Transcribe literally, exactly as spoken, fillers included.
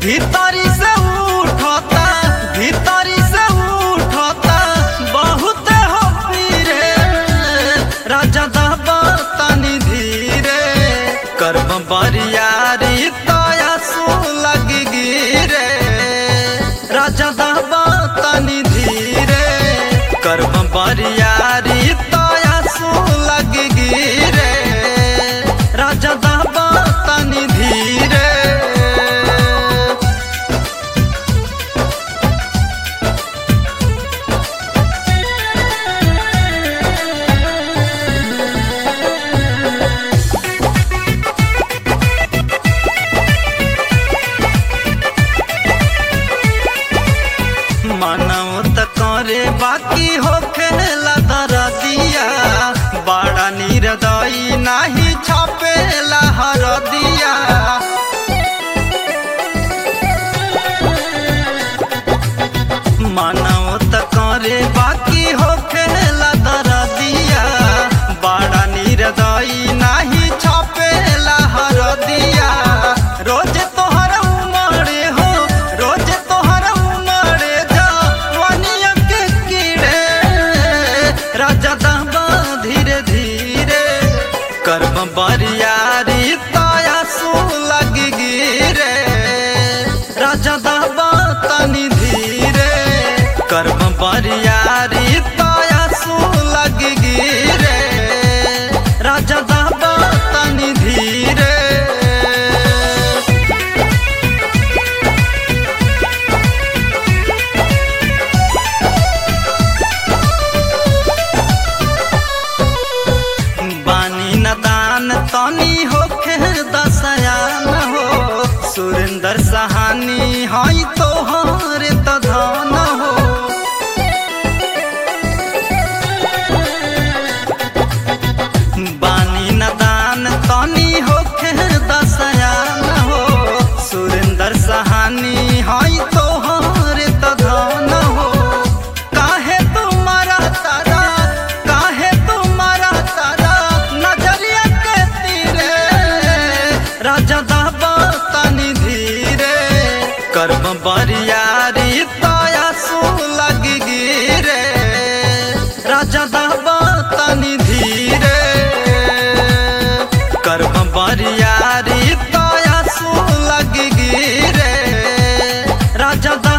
भीतरी से उठता भीतरी से उठता बहुत हो पीरे राजा दबा तनी धीरे कर्म बरियारी तयासु लग गिरे राजा दबा तनी धीरे कर्म बरियारी तयासु लग गिरे राजा दबा तनी धीरे। मानव त करे बाकी हो खेला दरदिया बड़ा निर्दयी नाही छापेला हरदिया मानव त करे बाकी हो खेला दरदिया बड़ा निर्दयी नाही छापेला हरदिया रोज तोहर उमड़े हो रोज तोहर उमड़े जवानिया के कीड़े राजा दबा धीरे धीरे कर्म बरियारी तयासु लग गिरे राजा दबा तनी धीरे कर्म बरियारी तयासु लग गिरे राजा दबा तनी धीरे। बानी नदान तनी होखे दसयान हो सुरेंद्र सहानी हाई तोहरे त धन हो बानी नदान तनी होखे दसयान हो सुरेंद्र सहानी हाई तोहरे त धन हो काहे तुम्हारा तारा काहे तुम्हारा तारा नजरिया के तीरे राजा दबा तनी धीरे कर्म बरियारी तयासु लग गिरे राजा दबा तनी धीरे कर्म बरियारी तयासु लग गिरे राजा